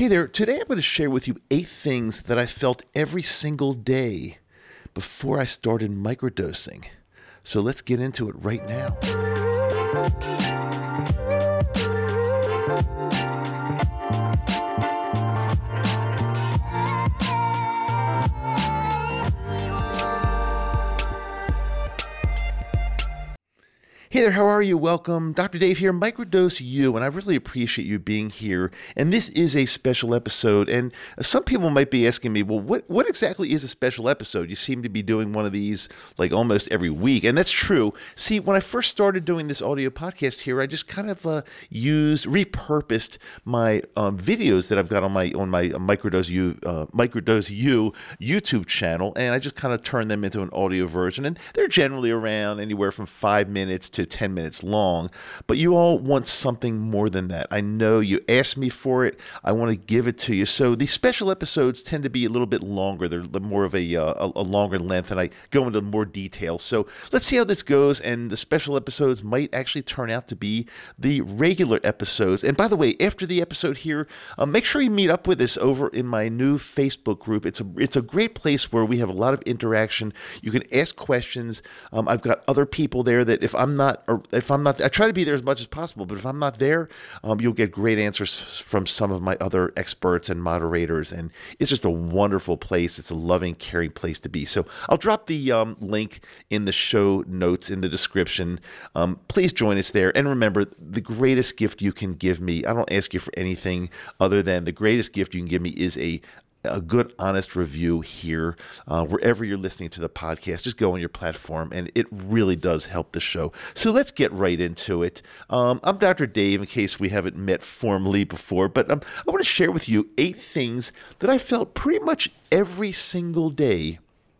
Hey there, today I'm going to share with you 8 things that I felt every single day before I started microdosing. So let's get into it right now. Hey there, how are you? Welcome. Dr. Dave here, Microdose U, and I really appreciate you being here. And this is a special episode, and some people might be asking me, well, what exactly is a special episode? You seem to be doing one of these like almost every week, and that's true. See, when I first started doing this audio podcast here, I just kind of repurposed my videos that I've got on my Microdose U YouTube channel, and I just kind of turned them into an audio version, and they're generally around anywhere from 5 minutes to 10 minutes long, but you all want something more than that. I know you asked me for it. I want to give it to you. So these special episodes tend to be a little bit longer. They're more of a longer length, and I go into more detail. So let's see how this goes, and the special episodes might actually turn out to be the regular episodes. And by the way, after the episode here, make sure you meet up with us over in my new Facebook group. It's a great place where we have a lot of interaction. You can ask questions. I've got other people there that if I'm not, I try to be there as much as possible, but if I'm not there, you'll get great answers from some of my other experts and moderators, and it's just a wonderful place. It's a loving, caring place to be. So I'll drop the link in the show notes in the description. Please join us there, and remember, the greatest gift you can give me, I don't ask you for anything other than the greatest gift you can give me is a good, honest review here, wherever you're listening to the podcast. Just go on your platform, and it really does help the show. So let's get right into it. I'm Dr. Dave, in case we haven't met formally before, but I want to share with you 8 things that I felt pretty much every single day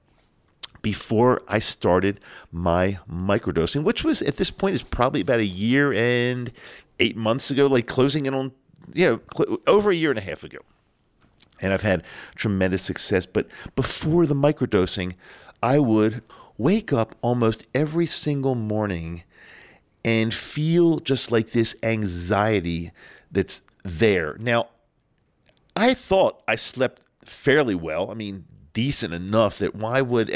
before I started my microdosing, which was, at this point, is probably about a year and 8 months ago, like closing in on, over a year and a half ago. And I've had tremendous success. But before the microdosing, I would wake up almost every single morning and feel just like this anxiety that's there. Now, I thought I slept fairly well. I mean, decent enough that why would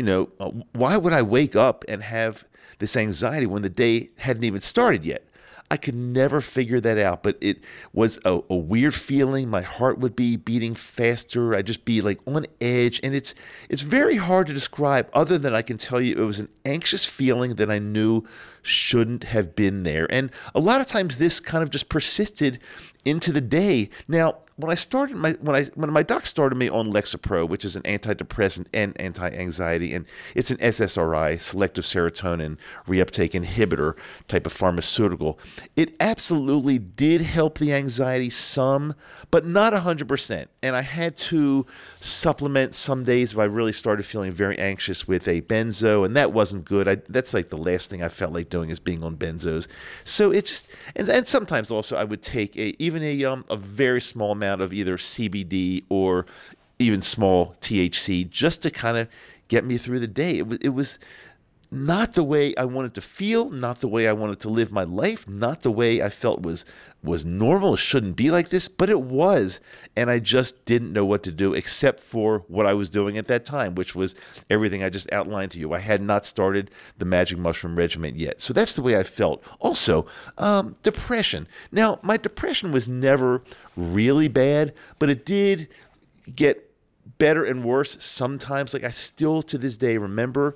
I wake up and have this anxiety when the day hadn't even started yet? I could never figure that out, but it was a weird feeling. My heart would be beating faster. I'd just be like on edge, and it's very hard to describe other than I can tell you it was an anxious feeling that I knew shouldn't have been there. And a lot of times this kind of just persisted into the day. Now, when my doc started me on Lexapro, which is an antidepressant and anti-anxiety, and it's an SSRI, selective serotonin reuptake inhibitor type of pharmaceutical, it absolutely did help the anxiety some, but not 100%. And I had to supplement some days if I really started feeling very anxious with a benzo, and that wasn't good. That's like the last thing I felt like doing is being on benzos. So it just, and sometimes also I would take even a very small amount of either CBD or even small THC just to kind of get me through the day. It was not the way I wanted to feel, not the way I wanted to live my life, not the way I felt was normal. It shouldn't be like this, but it was. And I just didn't know what to do except for what I was doing at that time, which was everything I just outlined to you. I had not started the Magic Mushroom Regimen yet. So that's the way I felt. Also, depression. Now, my depression was never really bad, but it did get better and worse sometimes. Like I still to this day remember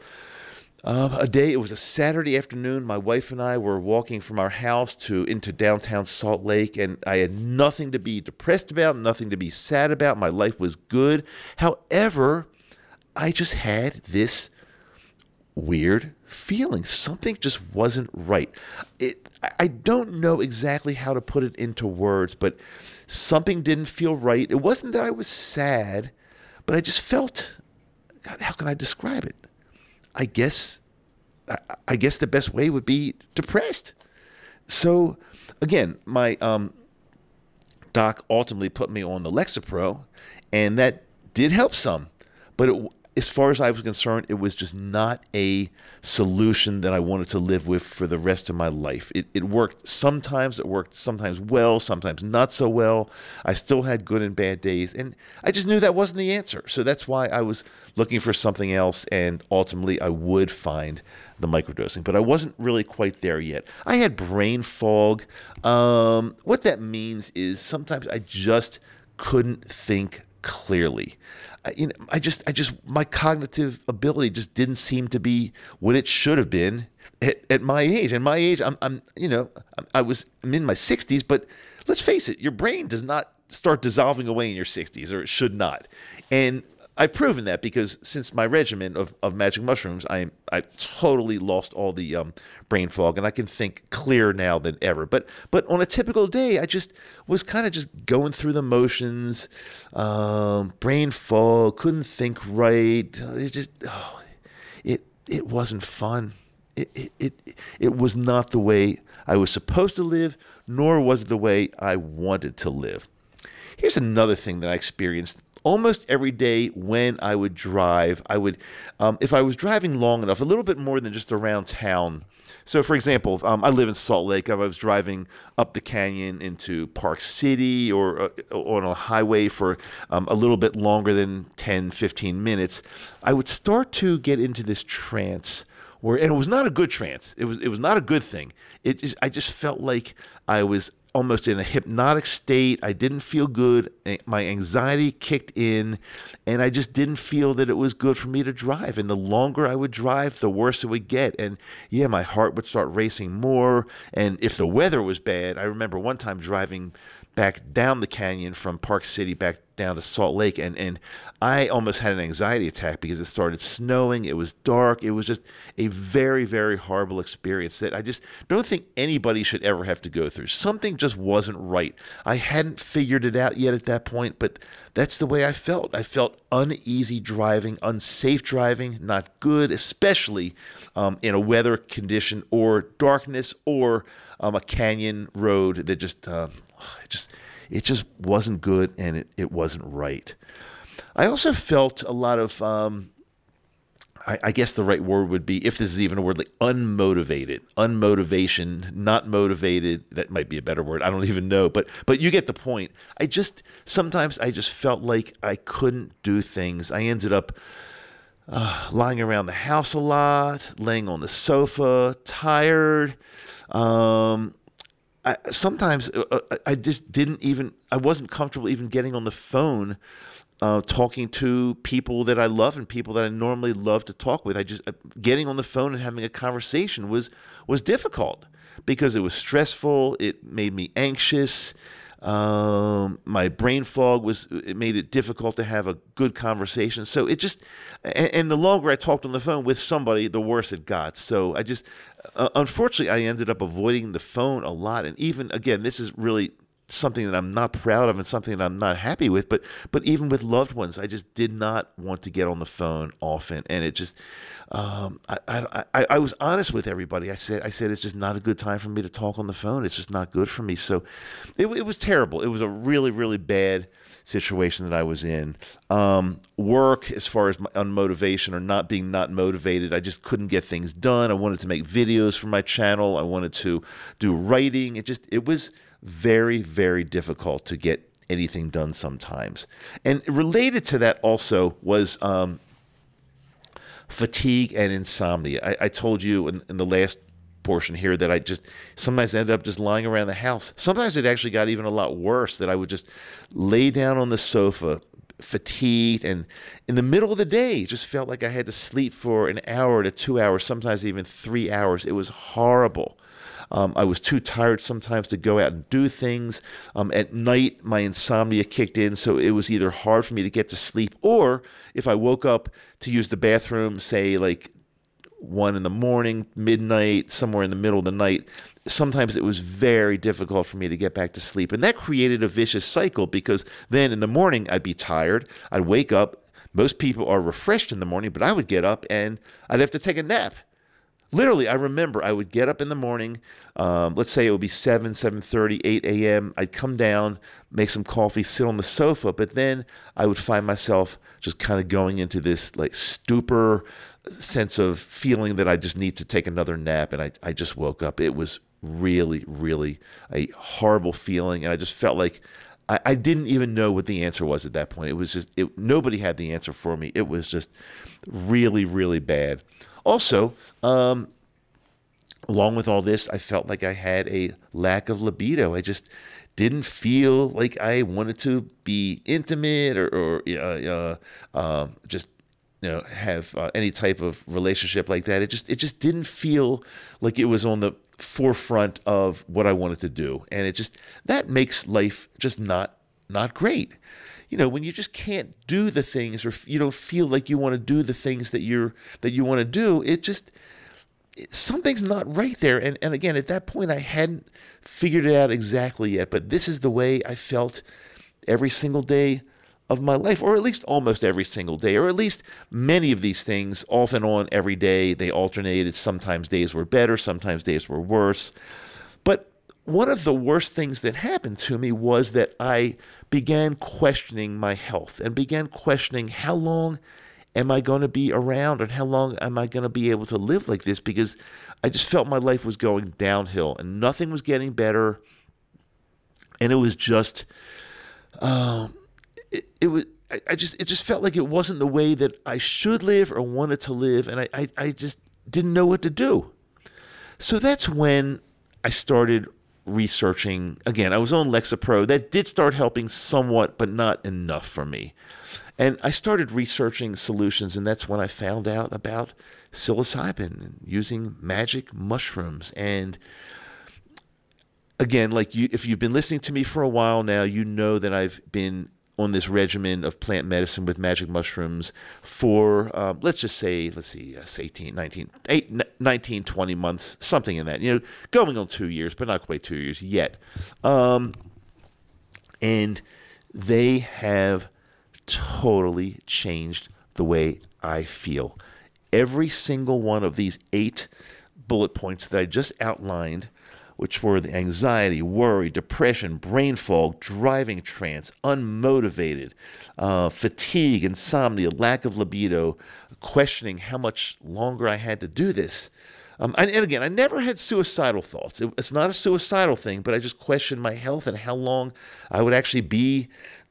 it was a Saturday afternoon. My wife and I were walking from our house into downtown Salt Lake, and I had nothing to be depressed about, nothing to be sad about. My life was good. However, I just had this weird feeling. Something just wasn't right. I don't know exactly how to put it into words, but something didn't feel right. It wasn't that I was sad, but I just felt, God, how can I describe it? I guess the best way would be depressed. So again, my doc ultimately put me on the Lexapro, and that did help some. But as far as I was concerned, it was just not a solution that I wanted to live with for the rest of my life. It worked sometimes, well, sometimes not so well. I still had good and bad days, and I just knew that wasn't the answer. So that's why I was looking for something else, and ultimately I would find the microdosing, but I wasn't really quite there yet. I had brain fog. What that means is sometimes I just couldn't think clearly. My cognitive ability just didn't seem to be what it should have been at my age. And my age, I'm in my 60s, but let's face it, your brain does not start dissolving away in your 60s, or it should not. And I've proven that because since my regimen of magic mushrooms, I totally lost all the brain fog, and I can think clearer now than ever. But on a typical day, I just was kind of just going through the motions, brain fog, couldn't think right. It wasn't fun. It was not the way I was supposed to live, nor was it the way I wanted to live. Here's another thing that I experienced almost every day when I would drive. If I was driving long enough, a little bit more than just around town. So, for example, I live in Salt Lake. I was driving up the canyon into Park City or on a highway for a little bit longer than 10, 15 minutes. I would start to get into this trance and it was not a good trance. It was not a good thing. I just felt like I was almost in a hypnotic state. I didn't feel good. My anxiety kicked in, and I just didn't feel that it was good for me to drive. And the longer I would drive, the worse it would get. And yeah, my heart would start racing more. And if the weather was bad, I remember one time driving back down the canyon from Park City back down to Salt Lake, and I almost had an anxiety attack because it started snowing. It was dark. It was just a very, very horrible experience that I just don't think anybody should ever have to go through. Something just wasn't right. I hadn't figured it out yet at that point, but that's the way I felt. I felt uneasy driving, unsafe driving, not good, especially in a weather condition or darkness or a canyon road that it just wasn't good, and it wasn't right. I also felt a lot of, I guess the right word would be, if this is even a word, like unmotivation, not motivated. That might be a better word. I don't even know, but you get the point. Sometimes I just felt like I couldn't do things. I ended up lying around the house a lot, laying on the sofa, tired. Sometimes I just I wasn't comfortable even getting on the phone, talking to people that I love and people that I normally love to talk with. Getting on the phone and having a conversation was difficult because it was stressful. It made me anxious. My brain fog it made it difficult to have a good conversation. So and the longer I talked on the phone with somebody, the worse it got. So unfortunately, I ended up avoiding the phone a lot. And even, again, this is really something that I'm not proud of and something that I'm not happy with, but even with loved ones, I just did not want to get on the phone often. And it just, I was honest with everybody. I said, it's just not a good time for me to talk on the phone. It's just not good for me. So it was terrible. It was a really, really bad situation that I was in. Work, as far as on motivation or not motivated, I just couldn't get things done. I wanted to make videos for my channel. I wanted to do writing. It was very, very difficult to get anything done sometimes. And related to that also was fatigue and insomnia. I told you in the last portion here that I just sometimes ended up just lying around the house. Sometimes it actually got even a lot worse, that I would just lay down on the sofa, fatigued, and in the middle of the day, it just felt like I had to sleep for an hour to 2 hours, sometimes even 3 hours. It was horrible. I was too tired sometimes to go out and do things. At night, my insomnia kicked in, so it was either hard for me to get to sleep, or if I woke up to use the bathroom, say like 1 a.m, midnight, somewhere in the middle of the night, sometimes it was very difficult for me to get back to sleep. And that created a vicious cycle, because then in the morning I'd be tired, I'd wake up. Most people are refreshed in the morning, but I would get up and I'd have to take a nap. Literally, I remember I would get up in the morning. Let's say it would be 7, 7:30, 8 a.m. I'd come down, make some coffee, sit on the sofa, but then I would find myself just kind of going into this like stupor sense of feeling that I just need to take another nap. And I just woke up. It was really, really a horrible feeling. And I just felt like I didn't even know what the answer was at that point. It was just, nobody had the answer for me. It was just really, really bad. Also, along with all this, I felt like I had a lack of libido. I just didn't feel like I wanted to be intimate or just have any type of relationship like that. It just didn't feel like it was on the forefront of what I wanted to do, and it just that makes life just not great. When you just can't do the things, or you don't feel like you want to do the things that you want to do, something's not right there. And again, at that point, I hadn't figured it out exactly yet, but this is the way I felt every single day of my life, or at least almost every single day, or at least many of these things off and on every day. They alternated. Sometimes days were better, sometimes days were worse. But one of the worst things that happened to me was that I began questioning my health and began questioning, how long am I going to be around, and how long am I going to be able to live like this? Because I just felt my life was going downhill and nothing was getting better. And it was just, it just felt like it wasn't the way that I should live or wanted to live. And I just didn't know what to do. So that's when I started researching. Again, I was on Lexapro. That did start helping somewhat, but not enough for me. And I started researching solutions, and that's when I found out about psilocybin and using magic mushrooms. And again, if you've been listening to me for a while now, you know that I've been on this regimen of plant medicine with magic mushrooms for, let's see, it's 18, 19, 19, 20 months, something in that, going on 2 years, but not quite 2 years yet. And they have totally changed the way I feel. Every single one of these 8 bullet points that I just outlined, which were the anxiety, worry, depression, brain fog, driving trance, unmotivated, fatigue, insomnia, lack of libido, questioning how much longer I had to do this. And again, I never had suicidal thoughts. It's not a suicidal thing, but I just questioned my health and how long I would actually be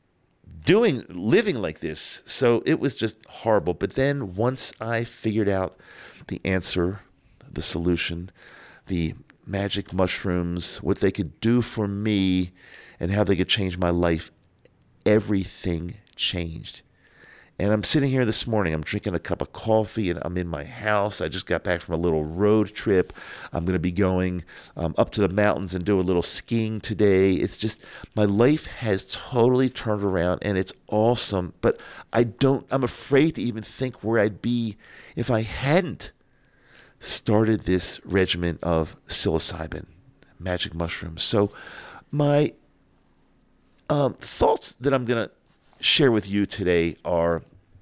living like this. So it was just horrible. But then once I figured out the answer, the solution, the magic mushrooms, what they could do for me and how they could change my life, everything changed. And I'm sitting here this morning, I'm drinking a cup of coffee, and I'm in my house. I just got back from a little road trip. I'm going to be going up to the mountains and do a little skiing today. It's just, my life has totally turned around, and it's awesome. But I'm afraid to even think where I'd be if I hadn't started this regimen of psilocybin, magic mushrooms. So my thoughts that I'm going to share with you today are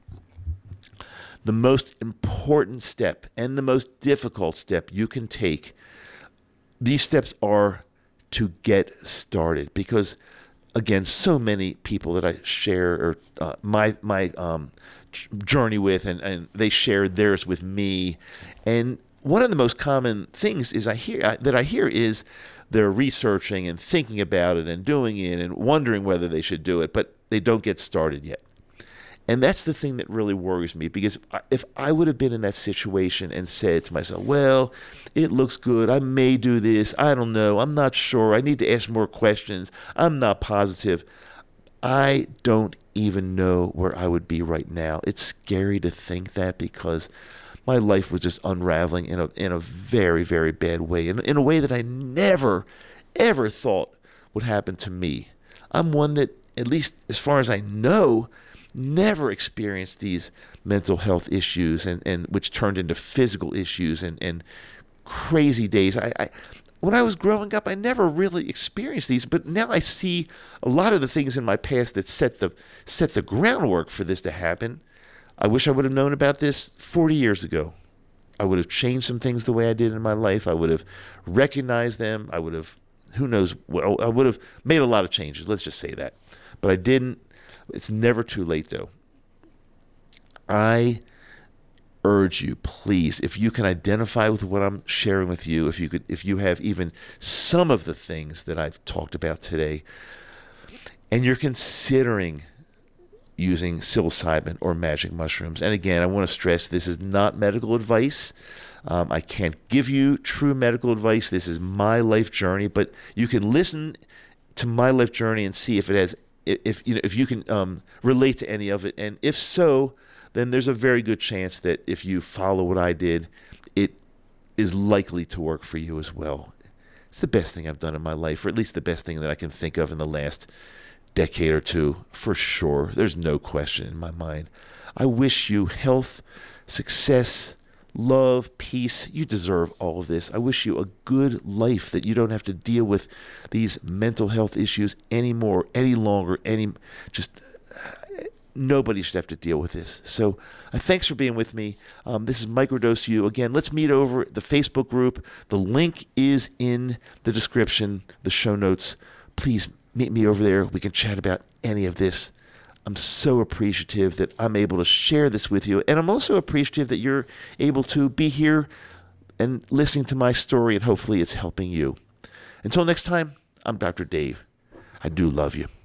the most important step and the most difficult step you can take. These steps are to get started, because again, so many people that I share my journey with, and they shared theirs with me. And one of the most common things I hear is they're researching and thinking about it and doing it and wondering whether they should do it, but they don't get started yet. And that's the thing that really worries me, because if I would have been in that situation and said to myself, well, it looks good, I may do this, I don't know, I'm not sure, I need to ask more questions, I'm not positive, I don't even know where I would be right now. It's scary to think that, because my life was just unraveling in a very, very bad way, in a way that I never, ever thought would happen to me. I'm one that, at least as far as I know, never experienced these mental health issues, and which turned into physical issues and crazy days. When I was growing up, I never really experienced these, but now I see a lot of the things in my past that set the groundwork for this to happen. I wish I would have known about this 40 years ago. I would have changed some things the way I did in my life. I would have recognized them. I would have, who knows what, I would have made a lot of changes. Let's just say that. But I didn't. It's never too late, though. I urge you, please, if you can identify with what I'm sharing with you, if you have even some of the things that I've talked about today, and you're considering using psilocybin or magic mushrooms. And again, I want to stress this is not medical advice. I can't give you true medical advice. This is my life journey, but you can listen to my life journey and see if it has, if you can relate to any of it. And if so, then there's a very good chance that if you follow what I did, it is likely to work for you as well. It's the best thing I've done in my life, or at least the best thing that I can think of in the last decade or two, for sure. There's no question in my mind. I wish you health, success, love, peace. You deserve all of this. I wish you a good life, that you don't have to deal with these mental health issues anymore, any longer, nobody should have to deal with this. So thanks for being with me. This is Microdose You. Again, let's meet over the Facebook group. The link is in the description, the show notes. Please meet me over there. We can chat about any of this. I'm so appreciative that I'm able to share this with you. And I'm also appreciative that you're able to be here and listening to my story, and hopefully it's helping you. Until next time, I'm Dr. Dave. I do love you.